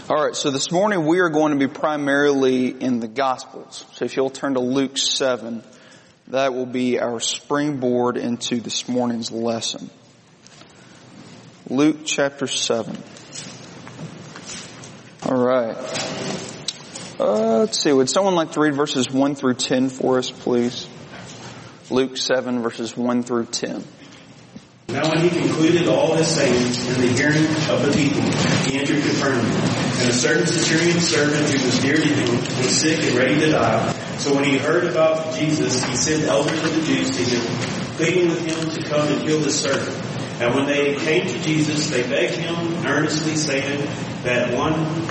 All right, so this morning we are going to be primarily in the Gospels. So if you'll turn to Luke 7, that will be our springboard into this morning's lesson. Luke chapter 7. All right. Let's see, would someone like to read verses 1 through 10 for us, please? Luke 7, verses 1 through 10. Now when he concluded all his sayings in the hearing of the people, he entered Capernaum. And a certain centurion's servant who was dear to him was sick and ready to die. So when he heard about Jesus, he sent elders of the Jews to him, pleading with him to come and heal his servant. And when they came to Jesus, they begged him earnestly, saying that the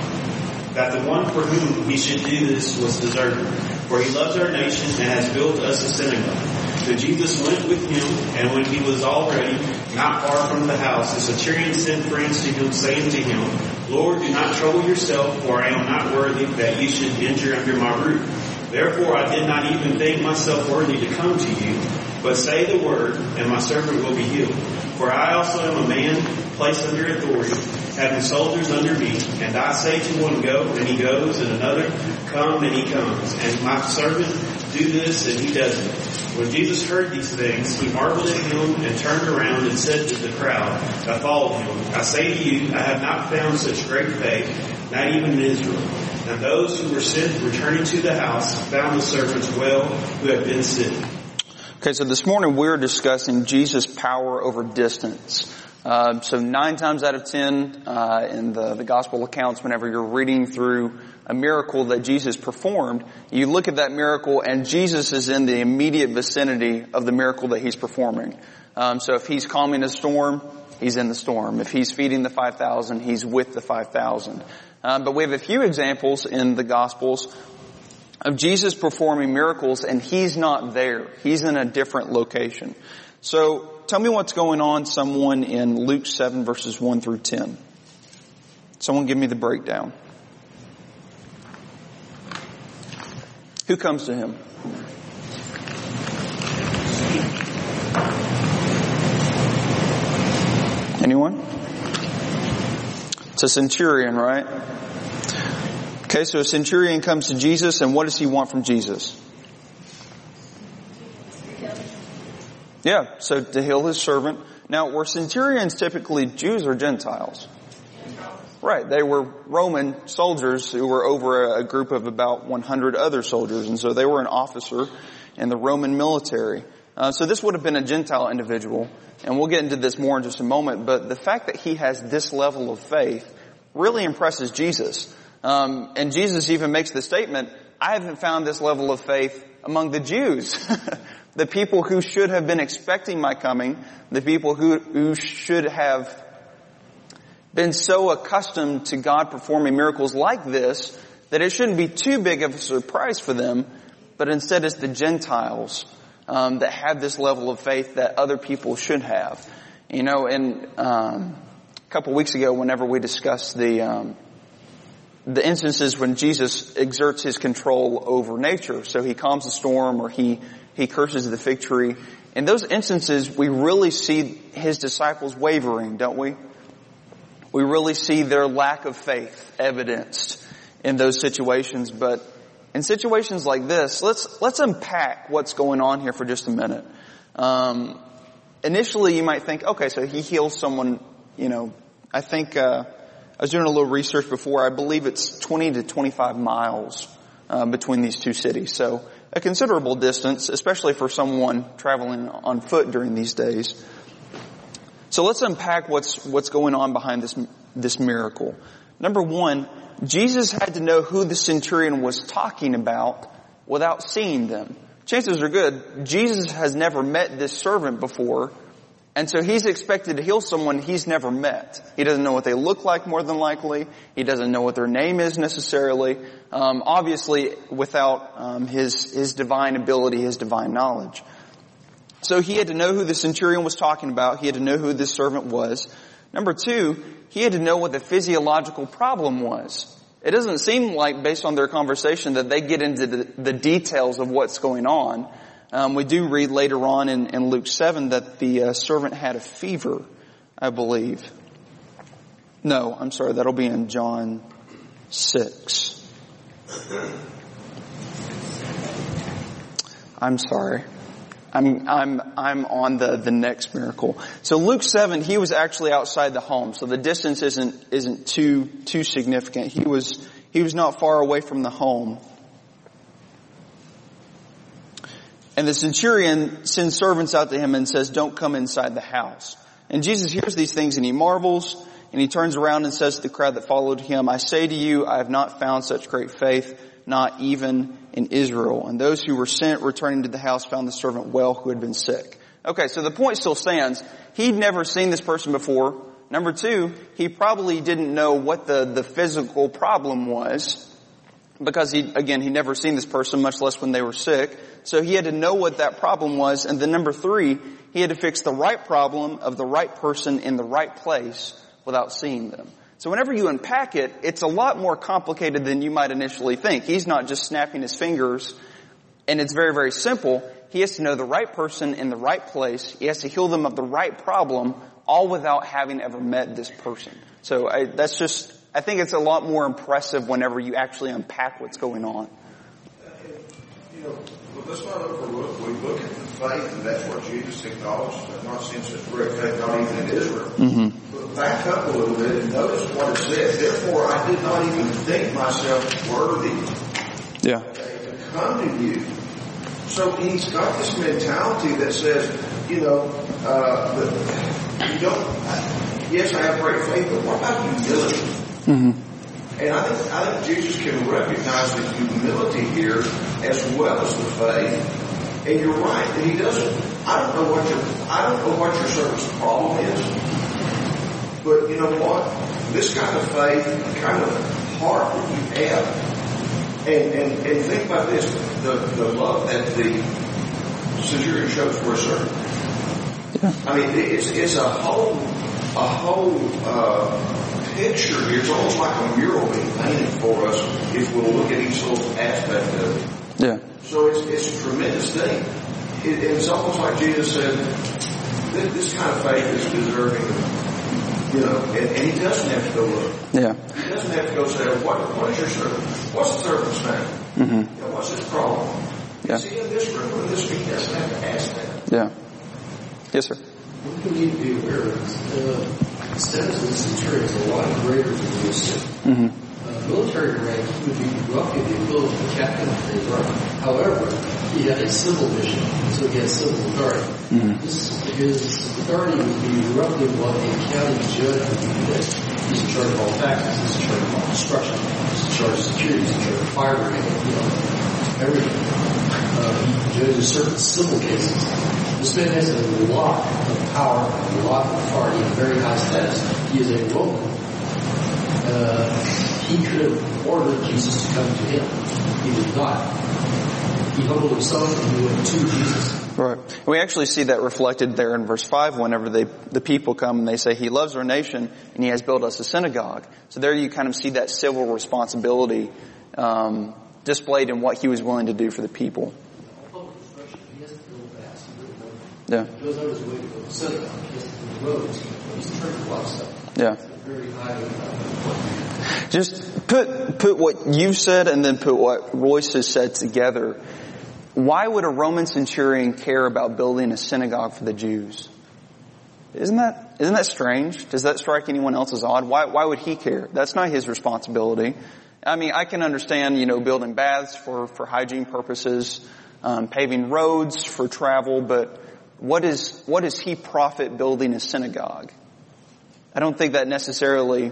one for whom he should do this was deserving. For he loves our nation and has built us a synagogue. So Jesus went with him, and when he was already not far from the house, the centurion sent friends to him, saying to him, Lord, do not trouble yourself, for I am not worthy that you should enter under my roof. Therefore I did not even think myself worthy to come to you, but say the word, and my servant will be healed. For I also am a man placed under authority, having soldiers under me, and I say to one, go, and he goes, and another, come, and he comes. And my servant, do this, and he does it. When Jesus heard these things, he marveled at him and turned around and said to the crowd that followed him, I say to you, I have not found such great faith, not even in Israel. And those who were sent returning to the house found the servants well who had been sick. Okay, so this morning we're discussing Jesus' power over distance. So 9 times out of 10 in the gospel accounts, whenever you're reading through a miracle that Jesus performed, you look at that miracle and Jesus is in the immediate vicinity of the miracle that he's performing. So if he's calming a storm, he's in the storm. If he's feeding the 5,000, he's with the 5,000. But we have a few examples in the Gospels of Jesus performing miracles and he's not there. He's in a different location. So tell me what's going on, someone, in Luke 7 verses 1 through 10. Someone give me the breakdown. Who comes to him? Anyone? It's a centurion, right? Okay, so a centurion comes to Jesus, and what does he want from Jesus? Yeah, so to heal his servant. Now, were centurions typically Jews or Gentiles? Right, they were Roman soldiers who were over a group of about 100 other soldiers, and so they were an officer in the Roman military. So this would have been a Gentile individual, and we'll get into this more in just a moment, but the fact that he has this level of faith really impresses Jesus. And Jesus even makes the statement, I haven't found this level of faith among the Jews. The people who should have been expecting my coming, the people who should have been so accustomed to God performing miracles like this that it shouldn't be too big of a surprise for them, but instead it's the Gentiles that have this level of faith that other people should have. You know, and a couple weeks ago, whenever we discussed the instances when Jesus exerts his control over nature, so he calms the storm or he curses the fig tree, in those instances we really see his disciples wavering, don't we? We really see their lack of faith evidenced in those situations. But in situations like this, let's unpack what's going on here for just a minute. Initially you might think, okay, so he heals someone, you know, I think, I was doing a little research before, I believe it's 20 to 25 miles, between these two cities. So a considerable distance, especially for someone traveling on foot during these days. So let's unpack what's going on behind this miracle. Number one, Jesus had to know who the centurion was talking about without seeing them. Chances are good, Jesus has never met this servant before, and so he's expected to heal someone he's never met. He doesn't know what they look like, more than likely. He doesn't know what their name is necessarily. Obviously without his divine ability, his divine knowledge. So he had to know who the centurion was talking about. He had to know who this servant was. Number two, he had to know what the physiological problem was. It doesn't seem like, based on their conversation, that they get into the details of what's going on. We do read later on in Luke 7 that the servant had a fever, I believe. No, I'm sorry, that'll be in John 6. I'm sorry. I'm on the next miracle. So Luke 7, he was actually outside the home, so the distance isn't too significant. He was not far away from the home. And the centurion sends servants out to him and says, "Don't come inside the house." And Jesus hears these things and he marvels, and he turns around and says to the crowd that followed him, "I say to you, I have not found such great faith, not even in Israel." And those who were sent returning to the house found the servant well who had been sick. Okay, so the point still stands. He'd never seen this person before. Number 2, he probably didn't know what the physical problem was, because he'd never seen this person, much less when they were sick. So he had to know what that problem was. And then number 3, he had to fix the right problem of the right person in the right place without seeing them. So whenever you unpack it, it's a lot more complicated than you might initially think. He's not just snapping his fingers, and it's very, very simple. He has to know the right person in the right place. He has to heal them of the right problem, all without having ever met this person. So I think it's a lot more impressive whenever you actually unpack what's going on. But let's not overlook, we look at the faith, and that's what Jesus acknowledged, that not seeing such great faith, not even in Israel. Mm-hmm. But back up a little bit and notice what it said. Therefore, I did not even think myself worthy to come to you. So he's got this mentality that says, yes, I have great faith, but what about humility? Mm-hmm. And I think Jesus can recognize the humility here as well as the faith. And you're right that he doesn't. I don't know what your servant's problem is, but you know what? This kind of faith, the kind of heart that you have, and think about this: the love that the centurion shows for a servant. Yeah. I mean, it's a whole picture here. It's almost like a mural being painted for us if we'll look at each little aspect of it. Yeah. So it's a tremendous thing. It's almost like Jesus said, this kind of faith is deserving, and he doesn't have to go look. Yeah. He doesn't have to go say, what is your servant? What's the servant's name? Mm-hmm. What's his problem? Yeah. Is he in this room or this room? He doesn't have to ask that. Yeah. Yes, sir. What we need to be aware of is the status of the centurion is a lot greater than the civil. Mm-hmm. Military rank would be roughly the equivalent of a captain of the army. However, he had a civil mission, so he had civil authority. Mm-hmm. His authority would be roughly what a county judge would be today. He's in charge of all taxes, he's in charge of all construction, he's in charge of security, he's in charge of fire brigade, everything. He judges certain civil cases. This man has a lot of power, a lot of authority, and a very high status. He is a Roman. He could have ordered Jesus to come to him. He did not. He humbled himself and he went to Jesus. Right. We actually see that reflected there in verse 5 whenever the people come and they say, he loves our nation and he has built us a synagogue. So there you kind of see that civil responsibility displayed in what he was willing to do for the people. Yeah. He goes out his way to go to the synagogue. He has to do the roads. He's in charge of a lot of stuff. Yeah. Very high. Just put what you said and then put what Royce has said together. Why would a Roman centurion care about building a synagogue for the Jews? Isn't that strange? Does that strike anyone else as odd? Why would he care? That's not his responsibility. I mean, I can understand, building baths for hygiene purposes, paving roads for travel, but what does he profit building a synagogue? I don't think that necessarily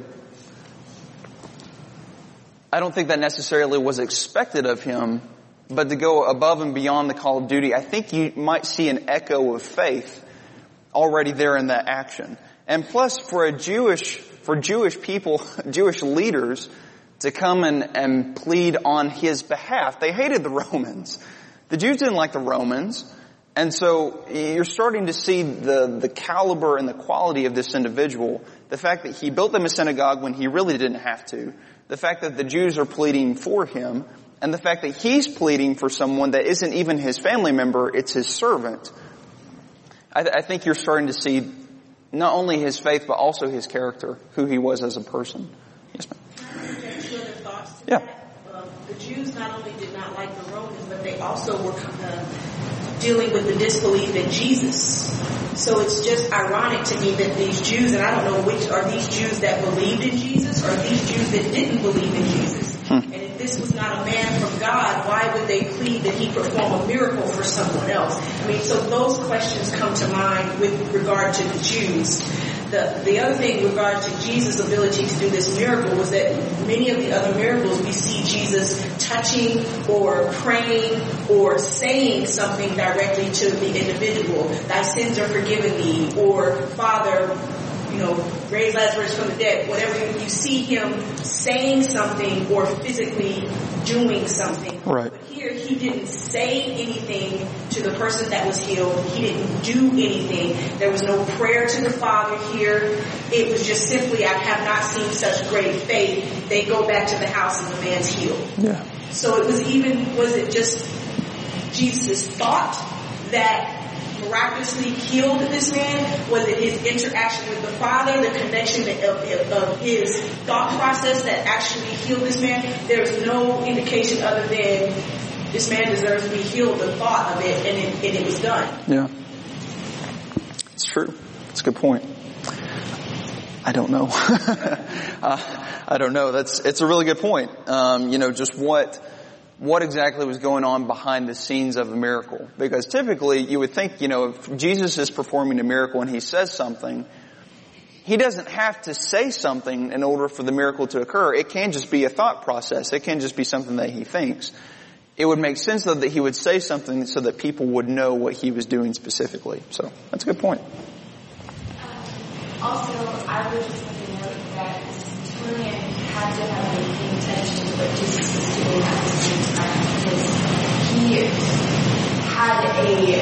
was expected of him, but to go above and beyond the call of duty, I think you might see an echo of faith already there in that action. And plus, for Jewish people, Jewish leaders to come and plead on his behalf, they hated the Romans. The Jews didn't like the Romans. And so you're starting to see the caliber and the quality of this individual. The fact that he built them a synagogue when he really didn't have to. The fact that the Jews are pleading for him. And the fact that he's pleading for someone that isn't even his family member, it's his servant. I think you're starting to see not only his faith, but also his character, who he was as a person. Yes, ma'am. Should have thought response to Yeah. that. The Jews not only did not like the Romans, but they also were dealing with the disbelief in Jesus. So it's just ironic to me that these Jews, and I don't know which, are these Jews that believed in Jesus or these Jews that didn't believe in Jesus? And if this was not a man from God, why would they plead that he perform a miracle for someone else? I mean, so those questions come to mind with regard to the Jews. The other thing in regard to Jesus' ability to do this miracle was that many of the other miracles we see Jesus touching or praying or saying something directly to the individual. Thy sins are forgiven thee, or Father, raise Lazarus from the dead. Whatever you see him saying something or physically doing something. Right. But here he didn't say anything to the person that was healed. He didn't do anything. There was no prayer to the Father here. It was just simply, I have not seen such great faith. They go back to the house and the man's healed. Yeah. So was it just Jesus' thought that miraculously healed this man? Was it his interaction with the Father, the connection of his thought process that actually healed this man? There's no indication other than this man deserves to be healed, the thought of it, and it was done. Yeah. It's true. It's a good point. I don't know. I don't know. It's a really good point. Just what exactly was going on behind the scenes of a miracle. Because typically you would think, if Jesus is performing a miracle and he says something, he doesn't have to say something in order for the miracle to occur. It can just be a thought process. It can just be something that he thinks. It would make sense though that he would say something so that people would know what he was doing specifically. So that's a good point. Also, I would just like to note that the centurion had to have been paying attention to what Jesus was doing at the same time, because he had a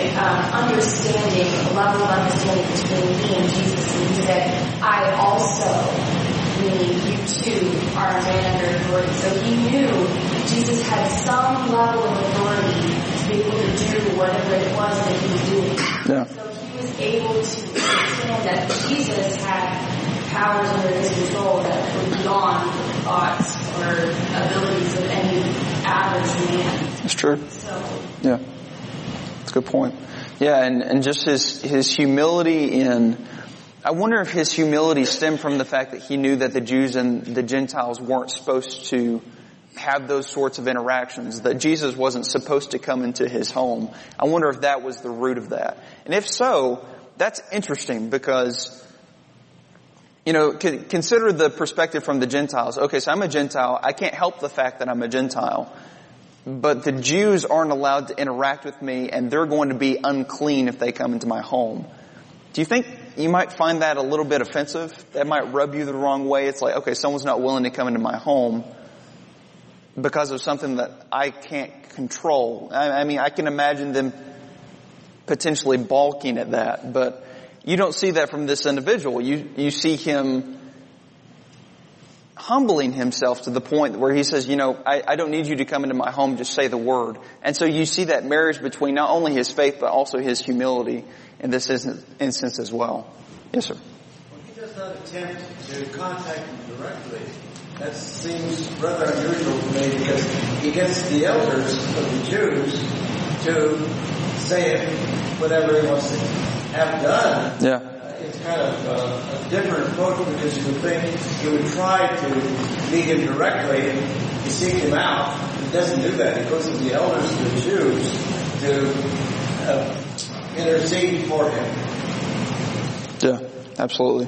level of understanding between me and Jesus, and he said, I also, meaning you too, are a man under authority. So he knew Jesus had some level of authority to be able to do whatever it was that he was doing. Yeah. So he was able to understand that Jesus had powers under his control that were beyond the thoughts or abilities of any average man. That's true. So, yeah. That's a good point. Yeah, and just his humility I wonder if his humility stemmed from the fact that he knew that the Jews and the Gentiles weren't supposed to have those sorts of interactions, that Jesus wasn't supposed to come into his home. I wonder if that was the root of that. And if so, that's interesting because, consider the perspective from the Gentiles. Okay, so I'm a Gentile. I can't help the fact that I'm a Gentile. But the Jews aren't allowed to interact with me, and they're going to be unclean if they come into my home. Do you think you might find that a little bit offensive? That might rub you the wrong way. It's like, okay, someone's not willing to come into my home because of something that I can't control. I mean, I can imagine them potentially balking at that, but you don't see that from this individual. You see him humbling himself to the point where he says, I don't need you to come into my home, just say the word. And so you see that marriage between not only his faith, but also his humility in this instance as well. Yes, sir. Well, he does not attempt to contact him directly. That seems rather unusual to me because he gets the elders of the Jews to say whatever he wants to have done. Yeah. It's kind of a different approach because you would think he would try to meet him directly and seek him out. He doesn't do that. He goes to the elders of the Jews to intercede for him. Yeah, absolutely.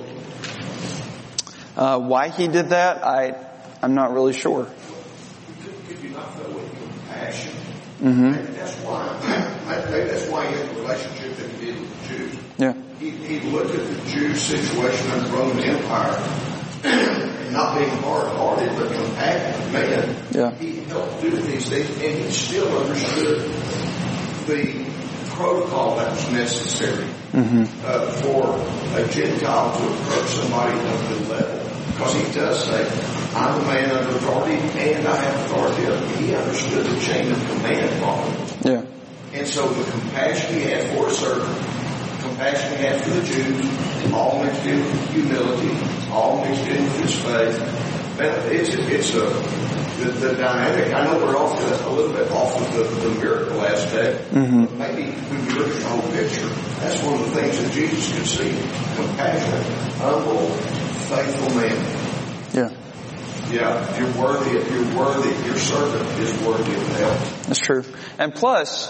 Why he did that, I'm not really sure. Could you not feel with compassion? Mm-hmm. Maybe that's why he had the relationship that he did with the Jews. Yeah. He looked at the Jews' situation under the Roman Empire and not being hard-hearted but compassionate man. Yeah. He helped do these things, and he still understood the protocol that was necessary for a Gentile to approach somebody of the level. Because he does say, I'm a man under authority and I have authority over me. He understood the chain of command from him. Yeah. And so the compassion he had for a servant, compassion he had for the Jews, all mixed in with humility, all mixed in with his faith, It's the dynamic. I know we're off a little bit off of the miracle aspect. But maybe when you look at the whole picture, that's one of the things that Jesus could see. Compassionate, humble, faithful man. Yeah. Yeah, you're worthy, your servant is worthy of help. That's true. And plus,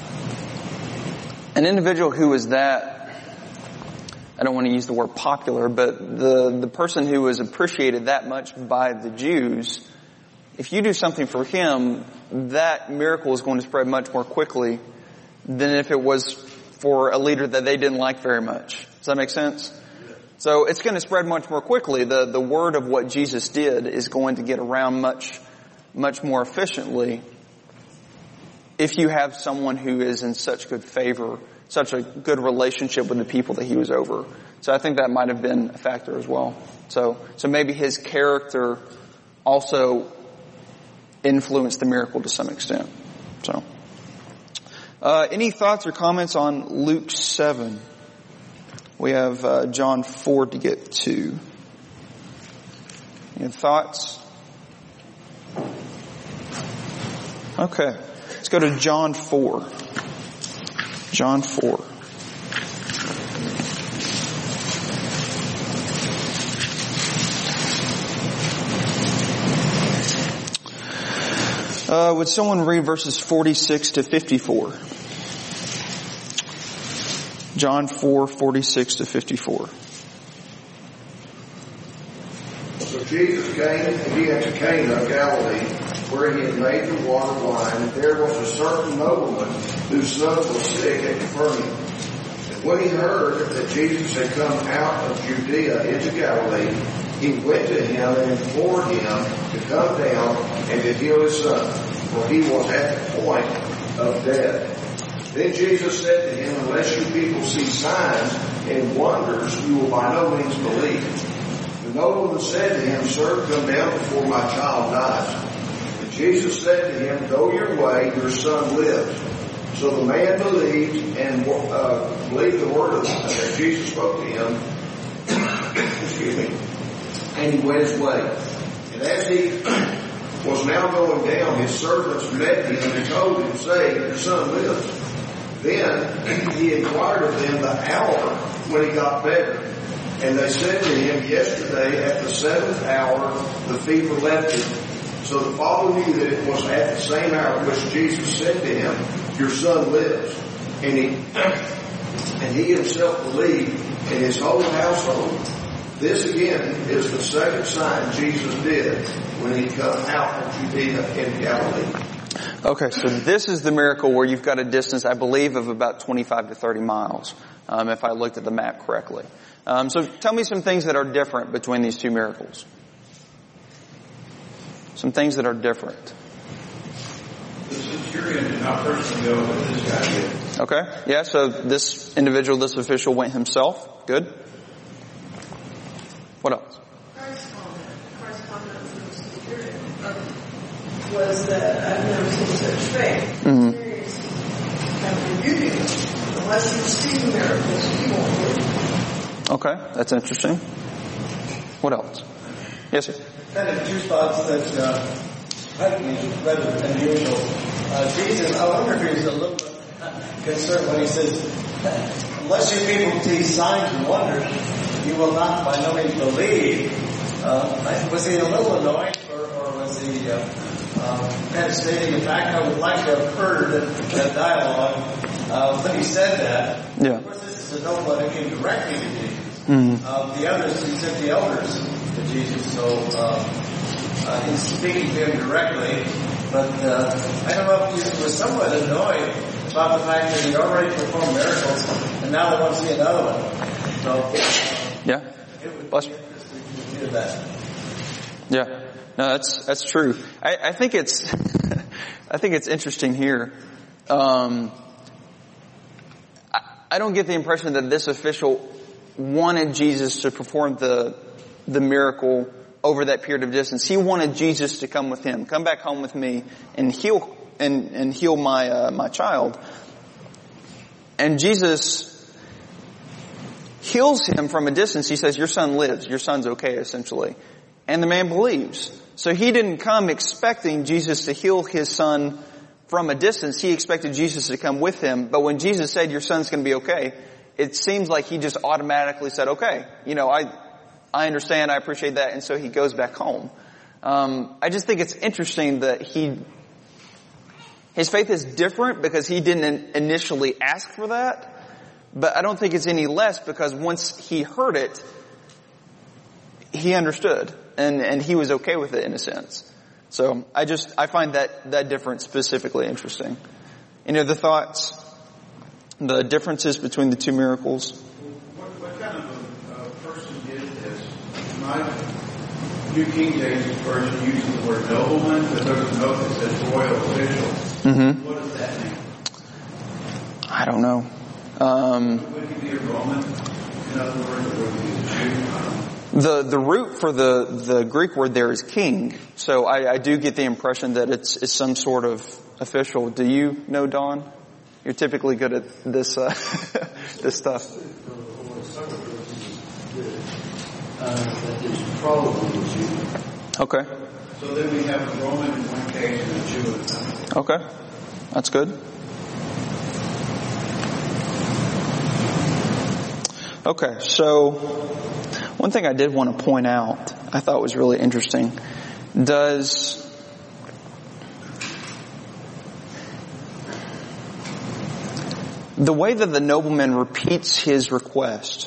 an individual who is that, I don't want to use the word popular, but the person who is appreciated that much by the Jews, if you do something for him, that miracle is going to spread much more quickly than if it was for a leader that they didn't like very much. Does that make sense? So it's going to spread much more quickly. The word of what Jesus did is going to get around much more efficiently if you have someone who is in such good favor, such a good relationship with the people that he was over. So I think that might have been a factor as well. So maybe his character also influenced the miracle to some extent. So, any thoughts or comments on Luke 7? We have John 4 to get to. Any thoughts? Okay. Let's go to John 4. John 4. Would someone read verses 46 to 54? John 4, 46 to 54. So Jesus came again to Cana of Galilee, where he had made the water wine, and there was a certain nobleman whose son was sick at Capernaum. And when he heard that Jesus had come out of Judea into Galilee, he went to him and implored him to come down and to heal his son, for he was at the point of death. Then Jesus said to him, unless you people see signs and wonders, you will by no means believe. The nobleman said to him, Sir, come down before my child dies. And Jesus said to him, Go your way, your son lives. So the man believed and believed the word that Jesus spoke to him. Excuse me. And he went his way. And as he was now going down, his servants met him and told him, saying, Your son lives. Then he inquired of them the hour when he got better. And they said to him, Yesterday at the 7th hour the fever left him. So the father knew that it was at the same hour which Jesus said to him, Your son lives. And he himself believed, and his whole household. This again is the second sign Jesus did when he come out of Judea and Galilee. Okay, so this is the miracle where you've got a distance, I believe, of about 25 to 30 miles, if I looked at the map correctly. So tell me some things that are different between these two miracles. Some things that are different. The centurion did not personally go, but this guy did. Okay, yeah, so this individual, this official went himself. Good. What else? Christ's comment to the centurion was that I've never seen such faith. And rebuking him. Unless you see miracles, you won't believe. Okay, that's interesting. What else? Yes, sir. Kind of two spots that strike me rather unusual. Jesus, I wonder if he's a little bit concerned when he says, unless you people see signs and wonders, you will not by no means believe. Was he a little annoyed, or was he kind of stating, in fact, I would like to have heard that dialogue when he said that? Yeah. Of course, this is a nobleman who came directly to Jesus. The others, he sent the elders to Jesus, so he's speaking to him directly. But I don't know if he was somewhat annoyed about the fact that he already performed miracles, and now they want to see another one. So yeah, it would Bless be interesting to hear that. Yeah, no, that's true. I think it's I think it's interesting here. I don't get the impression that this official wanted Jesus to perform the miracle over that period of distance. He wanted Jesus to come with him, come back home with me, and heal my child. And Jesus heals him from a distance. He says, "Your son lives. Your son's okay." Essentially, And the man believes. So he didn't come expecting Jesus to heal his son from a distance. He expected Jesus to come with him. But when Jesus said, your son's going to be okay, it seems like he just automatically said, okay, I understand, I appreciate that. And so he goes back home. I just think it's interesting that his faith is different because he didn't initially ask for that. But I don't think it's any less because once he heard it, he understood and he was okay with it in a sense. So I find that difference specifically interesting. The differences between the two miracles. What kind of a person is this? My New King James Version uses the word nobleman, but there's a note that says royal official. Mm-hmm. What does that mean? I don't know. Would he be a Roman? In other words, or would he be a Jew? The root for the Greek word there is king. So I do get the impression that it's some sort of official. Do you know, Don? You're typically good at this this stuff. That is probably a Jew. Okay. So then we have a Roman in one case and a Jew in another. Okay. That's good. Okay, so one thing I did want to point out, I thought was really interesting. Does the way that the nobleman repeats his request,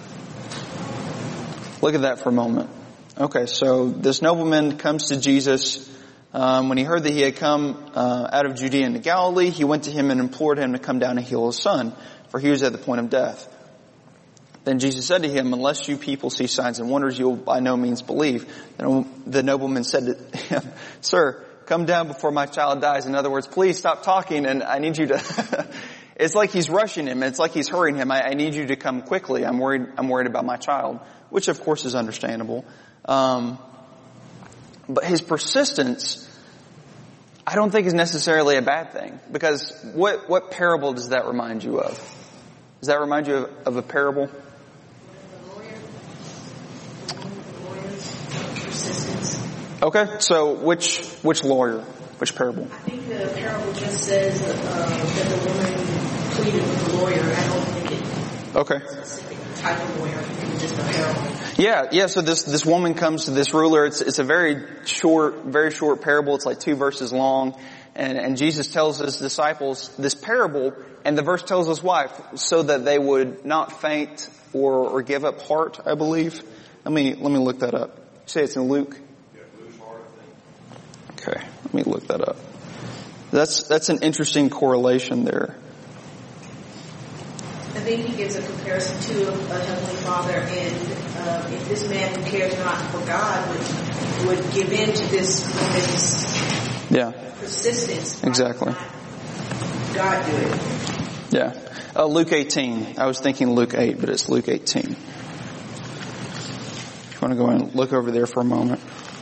look at that for a moment. Okay, so this nobleman comes to Jesus. When he heard that he had come out of Judea into Galilee, he went to him and implored him to come down and heal his son, for he was at the point of death. Then Jesus said to him, unless you people see signs and wonders, you will by no means believe. And the nobleman said to him, sir, come down before my child dies. In other words, please stop talking and I need you to, it's like he's rushing him. It's like he's hurrying him. I need you to come quickly. I'm worried about my child, which of course is understandable. But his persistence, I don't think is necessarily a bad thing, because what parable does that remind you of? Does that remind you of a parable? Okay, so which lawyer? Which parable? I think the parable just says that the woman pleaded with the lawyer. I don't think it okay. a specific type of lawyer. I think it's just a parable. Yeah, so this woman comes to this ruler. It's a very short parable. It's like 2 verses long. And Jesus tells his disciples this parable, and the verse tells us why, so that they would not faint or give up heart, I believe. Let me look that up. You say it's in Luke? Yeah, lose heart, I think. Okay, let me look that up. That's an interesting correlation there. I think he gives a comparison to a Heavenly Father, and if this man who cares not for God would give in to this woman's persistence. Exactly. God do it. Yeah. Luke 18. I was thinking Luke 8, but it's Luke 18. If you want to go and look over there for a moment.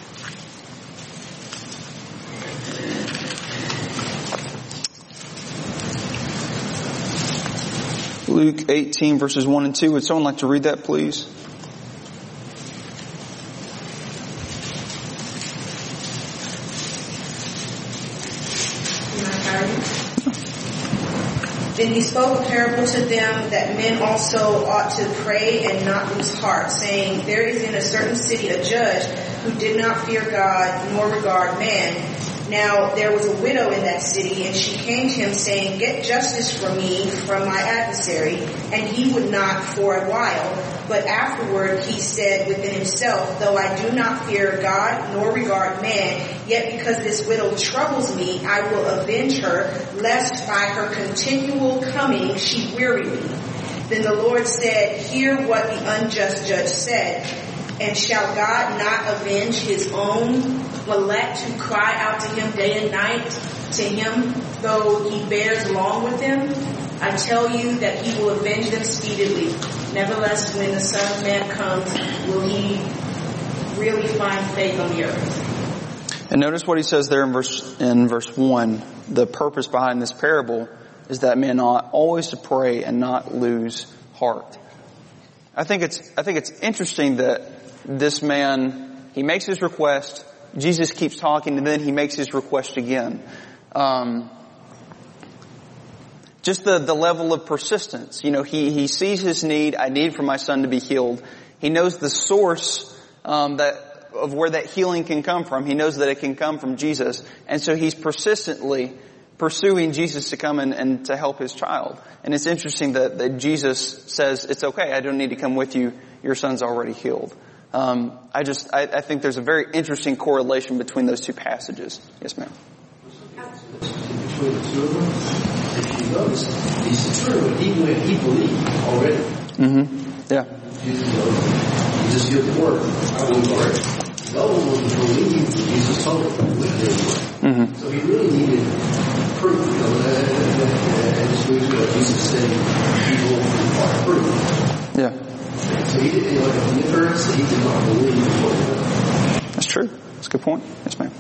Luke 18 verses 1 and 2. Would someone like to read that, please? Then he spoke a parable to them that men also ought to pray and not lose heart, saying, there is in a certain city a judge who did not fear God nor regard man. Now there was a widow in that city, and she came to him saying, get justice for me from my adversary. And he would not for a while. But afterward he said within himself, though I do not fear God nor regard man, yet because this widow troubles me, I will avenge her, lest by her continual coming she weary me. Then the Lord said, hear what the unjust judge said. And shall God not avenge his own elect who cry out to him day and night, to him, though he bears long with them? I tell you that he will avenge them speedily. Nevertheless, when the Son of Man comes, will he really find faith on the earth? And notice what he says there in verse 1. The purpose behind this parable is that men ought always to pray and not lose heart. I think it's interesting that this man He makes his request. Jesus keeps talking, and then he makes his request again. Just the level of persistence. He sees his need. I need for my son to be healed. He knows the source of where that healing can come from. He knows that it can come from Jesus. And so he's persistently pursuing Jesus to come and to help his child. And it's interesting that Jesus says, it's okay, I don't need to come with you. Your son's already healed. I think there's a very interesting correlation between those two passages. Yes, ma'am. Between the two of them, if you notice, the centurion, he believed already. Mm-hmm. Yeah. You just give the word. I will work. No one would believe that Jesus told him with their word. Mm-hmm. So he really needed proof. And this week Jesus said people require proof. Yeah. So he didn't like a difference. He did not believe what he did. That's true. That's a good point. Yes, ma'am.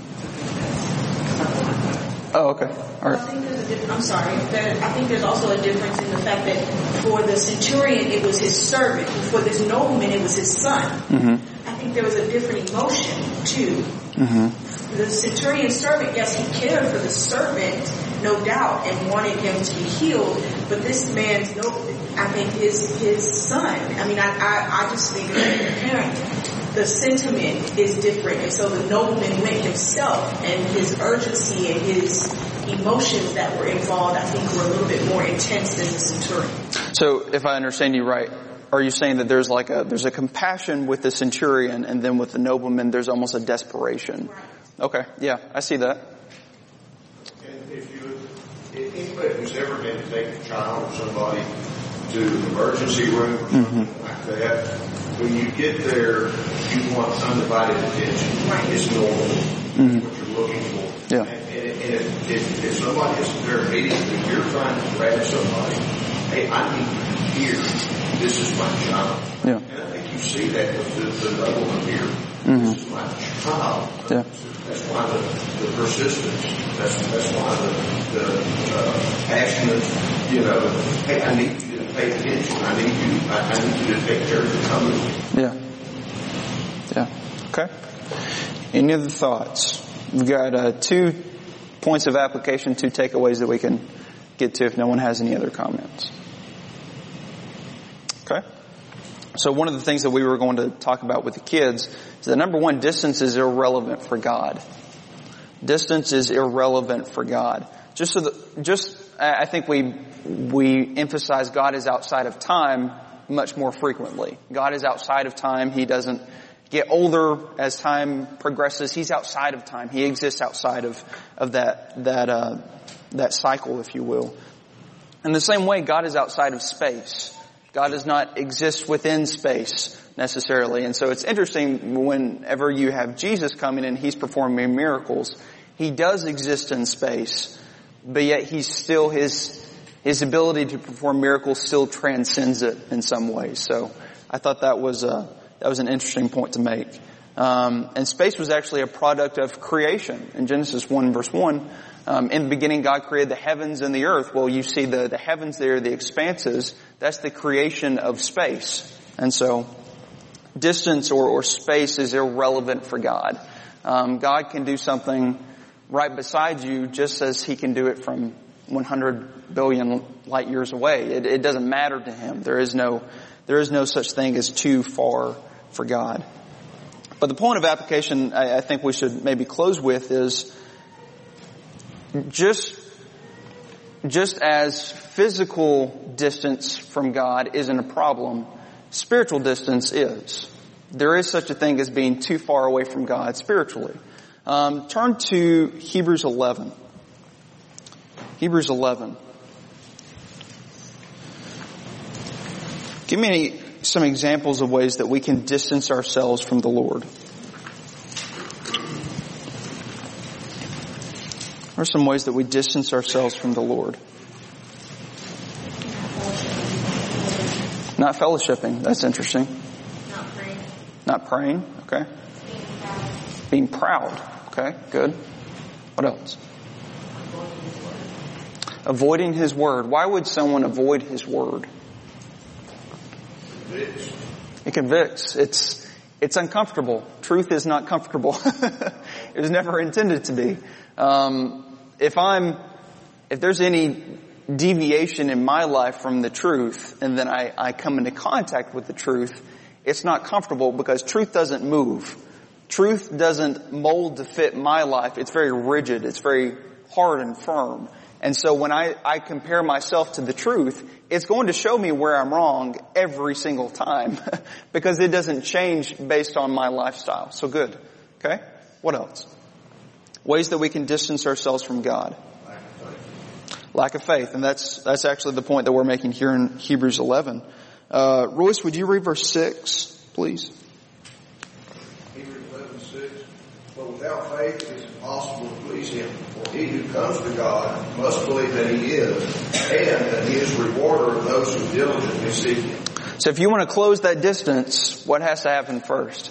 Oh, okay. All right. I'm sorry. I think there's also a difference in the fact that for the centurion, it was his servant. For this nobleman, it was his son. Mm-hmm. I think there was a different emotion, too. Mm-hmm. The centurion's servant, yes, he cared for the servant, no doubt, and wanted him to be healed. But this man's, I think his son. I mean, I just think the sentiment is different. And so the nobleman went himself, and his urgency and his emotions that were involved, I think, were a little bit more intense than the centurion. So if I understand you right, are you saying that there's a compassion with the centurion, and then with the nobleman there's almost a desperation? Right. Okay, yeah, I see that. And if anybody who's ever been to take a child or somebody to the emergency room or something like that, when you get there, you want undivided attention. Right. It's normal, what you're looking for. Yeah. And if somebody isn't there immediately, you're trying to grab somebody. Hey, I need you to hear. This is my child. Yeah. And I think you see that with the nobleman here. This is my child. Yeah. That's why the persistence. That's why the passionate. Hey, I need you to pay attention. I need you to take care of the company. Yeah. Okay. Any other thoughts? We've got 2 points of application, 2 takeaways that we can get to if no one has any other comments. Okay. So one of the things that we were going to talk about with the kids is that number 1, distance is irrelevant for God. Distance is irrelevant for God. I think we emphasize God is outside of time much more frequently. God is outside of time. He doesn't get older as time progresses. He's outside of time. He exists outside of that cycle, if you will. In the same way, God is outside of space. God does not exist within space necessarily. And so it's interesting whenever you have Jesus coming and He's performing miracles, He does exist in space, but yet He's still, His ability to perform miracles still transcends it in some ways. So I thought that was an interesting point to make. And space was actually a product of creation. In Genesis 1 verse 1, in the beginning God created the heavens and the earth. Well, you see the heavens there, the expanses, that's the creation of space. And so distance or space is irrelevant for God. God can do something right beside you just as He can do it from 100 billion light years away. It doesn't matter to Him. There is no such thing as too far for God. But the point of application I think we should maybe close with is just as physical distance from God isn't a problem, spiritual distance is. There is such a thing as being too far away from God spiritually. Turn to Hebrews 11. Hebrews 11. Give me some examples of ways that we can distance ourselves from the Lord. What are some ways that we distance ourselves from the Lord? Not fellowshipping. That's interesting. Not praying. Not praying. Okay. Being proud. Okay. Good. What else? Avoiding His word. Why would someone avoid His word? It convicts. It's uncomfortable. Truth is not comfortable. It was never intended to be. If there's any deviation in my life from the truth, and then I come into contact with the truth, it's not comfortable because truth doesn't move. Truth doesn't mold to fit my life. It's very rigid. It's very hard and firm. And so when I compare myself to the truth, it's going to show me where I'm wrong every single time because it doesn't change based on my lifestyle. So good. Okay? What else? Ways that we can distance ourselves from God. Lack of faith. And that's actually the point that we're making here in Hebrews 11. Royce, would you read verse 6, please? Hebrews 11:6. But without faith it is impossible to please Him. For he who comes to God must believe that He is, and that He is a rewarder of those who diligently seek Him. So if you want to close that distance, what has to happen first?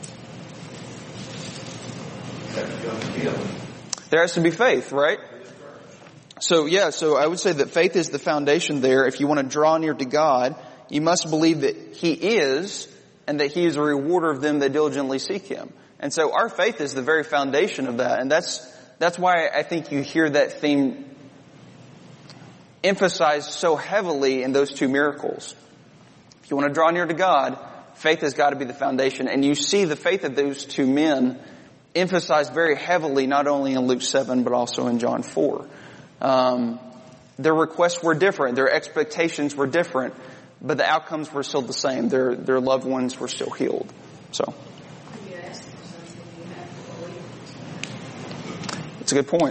You have to come to Him. There has to be faith, right? So I would say that faith is the foundation there. If you want to draw near to God, you must believe that He is, and that He is a rewarder of them that diligently seek Him. And so our faith is the very foundation of that. And that's why I think you hear that theme emphasized so heavily in those two miracles. If you want to draw near to God, faith has got to be the foundation. And you see the faith of those two men emphasized very heavily, not only in Luke 7, but also in John 4. Their requests were different. Their expectations were different. But the outcomes were still the same. Their loved ones were still healed. So. It's a good point.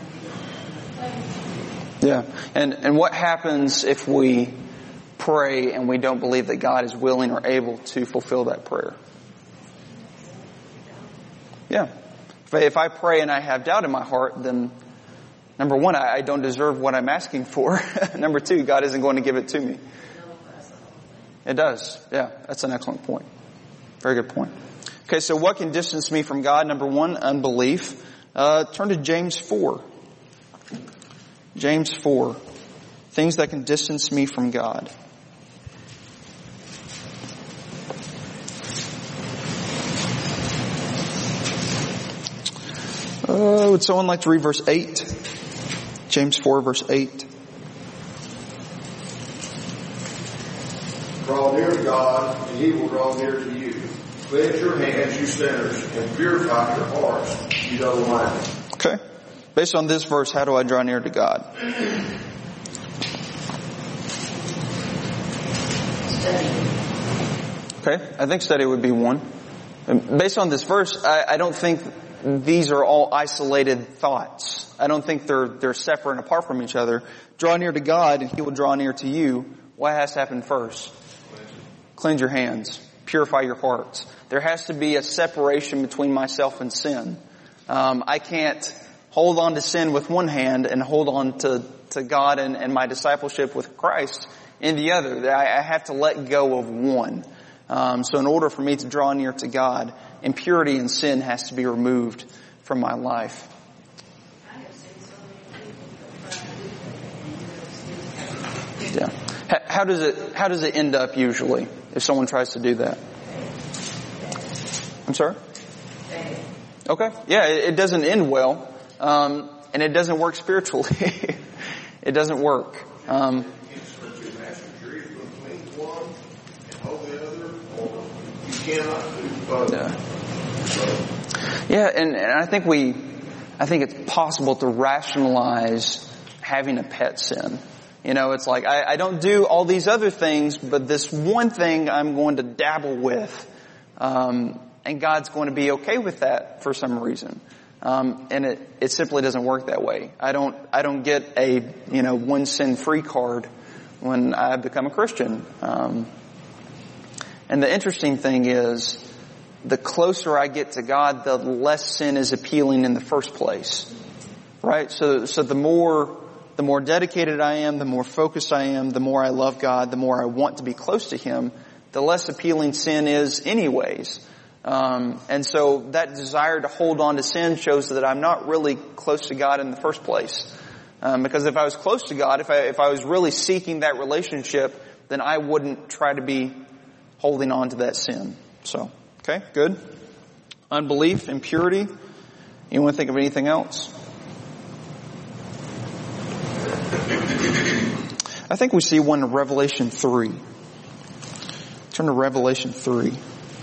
Yeah. And what happens if we pray and we don't believe that God is willing or able to fulfill that prayer? Yeah. If I pray and I have doubt in my heart, then number one, I don't deserve what I'm asking for. Number two, God isn't going to give it to me. It does. Yeah, that's an excellent point. Very good point. Okay, so what can distance me from God? Number one, unbelief. Turn to James 4. James 4. Things that can distance me from God. Would someone like to read verse 8? James 4, verse 8. Draw near to God, and He will draw near to you. Cleanse your hands, you sinners, and purify your hearts, you double-minded. Okay. Based on this verse, how do I draw near to God? Okay. I think study would be one. And based on this verse, I don't think these are all isolated thoughts. I don't think they're separate and apart from each other. Draw near to God, and He will draw near to you. What has to happen first? Cleanse your hands. Purify your hearts. There has to be a separation between myself and sin. I can't hold on to sin with one hand and hold on to God and my discipleship with Christ in the other. I have to let go of one. So in order for me to draw near to God, impurity and sin has to be removed from my life. Yeah. How does it end up usually if someone tries to do that? I'm sorry? Okay. Yeah, it doesn't end well. And it doesn't work spiritually. It doesn't work. Yeah, and I think it's possible to rationalize having a pet sin. You know, it's like, I don't do all these other things, but this one thing I'm going to dabble with. And God's going to be okay with that for some reason. And it simply doesn't work that way. I don't get a, one sin free card when I become a Christian. And the interesting thing is, the closer I get to God, the less sin is appealing in the first place. Right? So the more dedicated I am, the more focused I am, the more I love God, the more I want to be close to Him, the less appealing sin is anyways. And so that desire to hold on to sin shows that I'm not really close to God in the first place. Because if I was close to God, if I was really seeking that relationship, then I wouldn't try to be holding on to that sin. So, Okay, good. Unbelief, impurity. You want to think of anything else? I think we see one in Revelation 3. Turn to Revelation 3.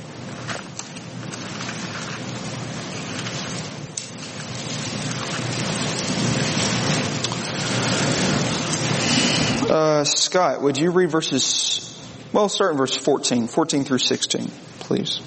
Scott, would you read start in verse 14 through 16, please.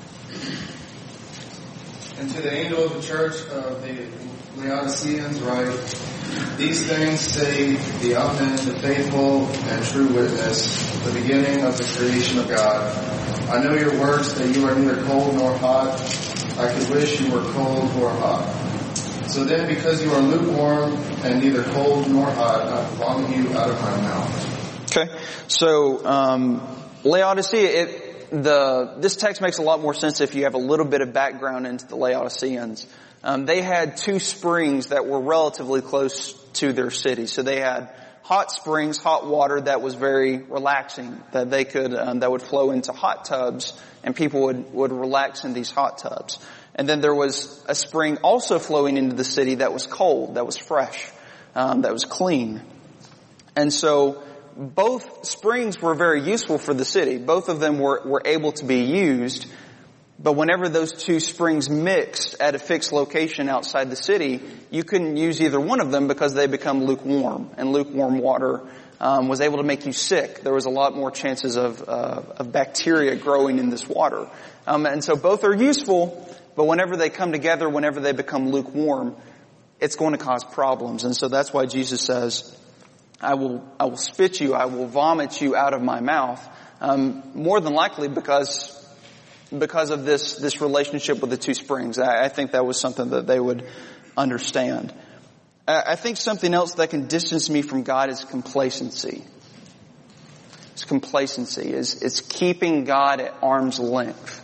And to the angel of the church of the Laodiceans write, these things say the Amen, the faithful and true witness, the beginning of the creation of God. I know your works, that you are neither cold nor hot. I could wish you were cold or hot. So then, because you are lukewarm and neither cold nor hot, I will vomit you out of my mouth. Okay, so Laodicea, this text makes a lot more sense if you have a little bit of background into the Laodiceans. They had two springs that were relatively close to their city. So they had hot springs, hot water that was very relaxing, that they could, that would flow into hot tubs, and people would relax in these hot tubs. And then there was a spring also flowing into the city that was cold, that was fresh, that was clean. And so both springs were very useful for the city. Both of them were able to be used. But whenever those two springs mixed at a fixed location outside the city, you couldn't use either one of them because they become lukewarm. And lukewarm water was able to make you sick. There was a lot more chances of bacteria growing in this water. And so both are useful, but whenever they come together, whenever they become lukewarm, it's going to cause problems. And so that's why Jesus says, I will spit you, I will vomit you out of my mouth. More than likely because of this relationship with the two springs. I think that was something that they would understand. I think something else that can distance me from God is complacency. It's complacency. It's keeping God at arm's length.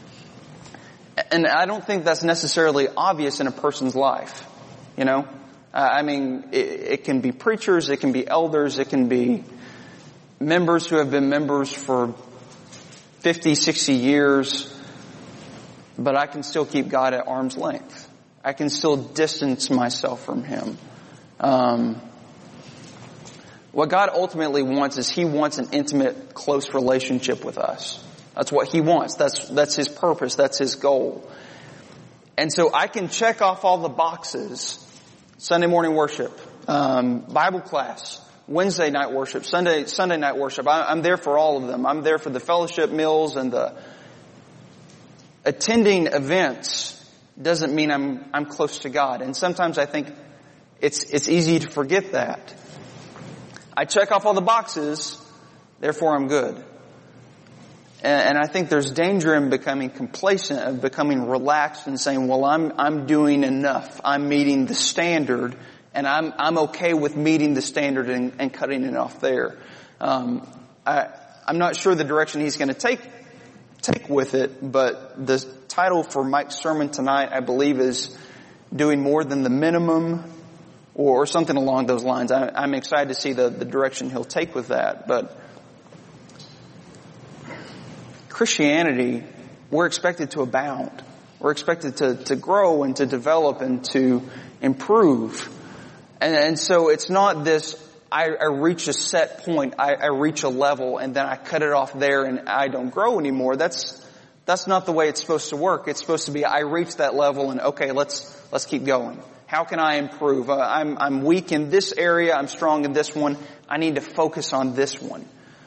And I don't think that's necessarily obvious in a person's life. You know? I mean, it can be preachers, it can be elders, it can be members who have been members for 50, 60 years, but I can still keep God at arm's length. I can still distance myself from Him. What God ultimately wants is He wants an intimate, close relationship with us. That's what He wants. That's His purpose. That's His goal. And so I can check off all the boxes. Sunday morning worship, Bible class, Wednesday night worship, Sunday night worship. I'm there for all of them. I'm there for the fellowship meals and the attending events doesn't mean I'm close to God. And sometimes I think it's easy to forget that. I check off all the boxes, therefore I'm good. And I think there's danger in becoming complacent, of becoming relaxed and saying, well, I'm doing enough. I'm meeting the standard, and I'm okay with meeting the standard and cutting it off there. I'm not sure the direction he's going to take with it, but the title for Mike's sermon tonight, I believe, is doing more than the minimum, or something along those lines. I'm excited to see the direction he'll take with that, but Christianity, we're expected to abound. We're expected to grow and to develop and to improve. And so it's not this, I reach a set point, I reach a level, and then I cut it off there and I don't grow anymore. That's not the way it's supposed to work. It's supposed to be, I reach that level and okay, let's keep going. How can I improve? I'm weak in this area, I'm strong in this one. I need to focus on this one.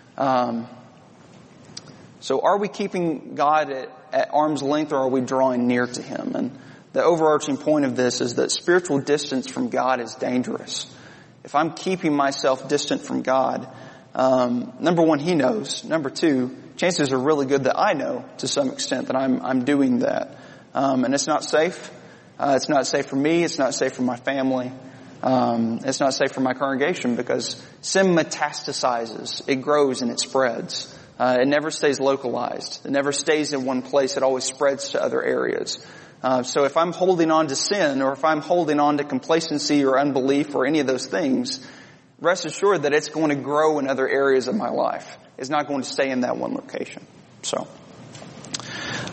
So are we keeping God at arm's length, or are we drawing near to Him? And the overarching point of this is that spiritual distance from God is dangerous. If I'm keeping myself distant from God, number one, He knows. Number two, chances are really good that I know to some extent that I'm doing that. And it's not safe. It's not safe for me. It's not safe for my family. It's not safe for my congregation, because sin metastasizes. It grows and it spreads. It never stays localized. It never stays in one place. It always spreads to other areas. So if I'm holding on to sin, or if I'm holding on to complacency or unbelief or any of those things, rest assured that it's going to grow in other areas of my life. It's not going to stay in that one location. So,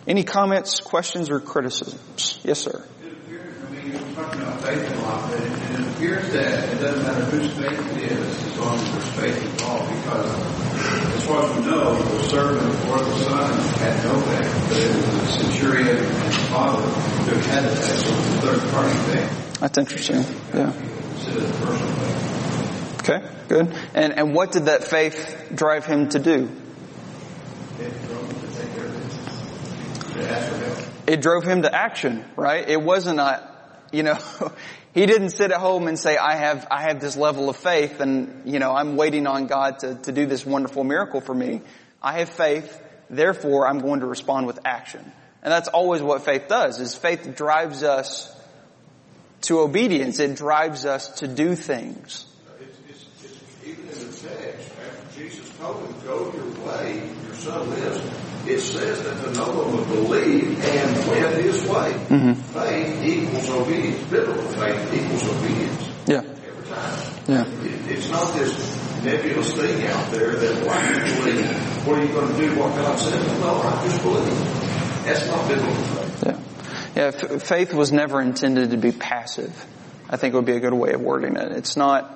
Any comments, questions, or criticisms? Yes, sir. It appears, you're talking about faith a lot, but it appears that it doesn't matter whose faith it is as long as there's faith involved, because as far as we know, the servant or the son had no faith, but it was the centurion and the father who had the faith, so it's a third-party faith. That's interesting. Yeah. Instead of the personal faith. Okay, good. And what did that faith drive him to do? It drove him to take care of it. To ask for help. It drove him to action, right? It wasn't he didn't sit at home and say, I have this level of faith and, I'm waiting on God to do this wonderful miracle for me. I have faith, therefore I'm going to respond with action. And that's always what faith does, is faith drives us to obedience. It drives us to do things. It's even in the text, after Jesus told him, go your way, your son lives, it says that the noble would believe and went his way. Mm-hmm. Faith equals obedience. Biblical faith equals obedience. Yeah. Every time. Yeah. It's not this nebulous thing out there that, why do you believe? What are you going to do? What God said? No, I just believe. That's not biblical faith. Yeah. Yeah, faith was never intended to be passive. I think would be a good way of wording it. It's not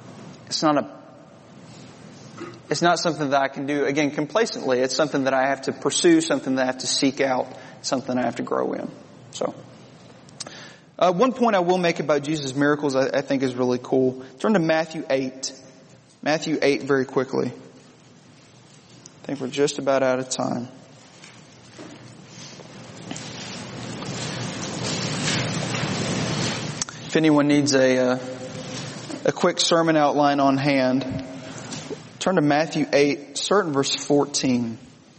something that I can do, again, complacently. It's something that I have to pursue, something that I have to seek out, something I have to grow in. So, one point I will make about Jesus' miracles I think is really cool. Turn to Matthew 8. Matthew 8 very quickly. I think we're just about out of time. If anyone needs a quick sermon outline on hand, turn to Matthew 8, start in verse 14.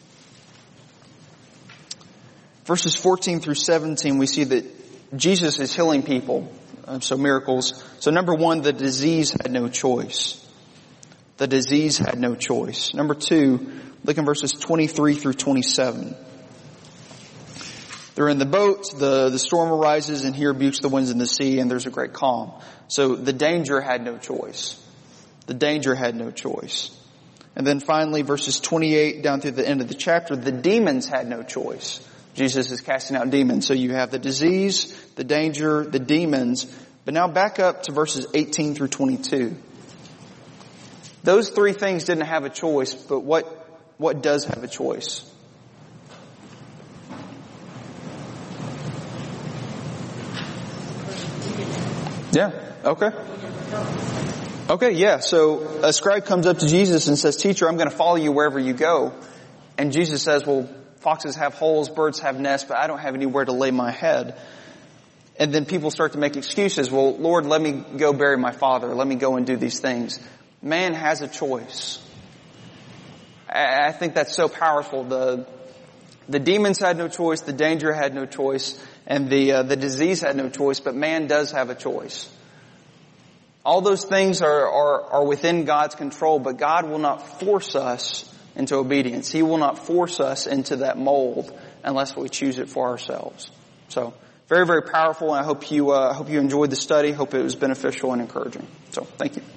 Verses 14 through 17, we see that Jesus is healing people, so miracles. So number one, the disease had no choice. The disease had no choice. Number two, look in verses 23 through 27. They're in the boat, the storm arises, and he rebukes the winds and the sea, and there's a great calm. So the danger had no choice. The danger had no choice. And then finally, verses 28 down through the end of the chapter, the demons had no choice. Jesus is casting out demons. So you have the disease, the danger, the demons. But now back up to verses 18 through 22. Those three things didn't have a choice, but what does have a choice? Yeah, okay. Okay, yeah, so a scribe comes up to Jesus and says, Teacher, I'm going to follow you wherever you go. And Jesus says, well, foxes have holes, birds have nests, but I don't have anywhere to lay my head. And then people start to make excuses. Well, Lord, let me go bury my father. Let me go and do these things. Man has a choice. I think that's so powerful. The demons had no choice, the danger had no choice, and the disease had no choice, but man does have a choice. All those things are within God's control, but God will not force us into obedience. He will not force us into that mold unless we choose it for ourselves. So, very, very powerful, and I hope you enjoyed the study. Hope it was beneficial and encouraging. So, thank you.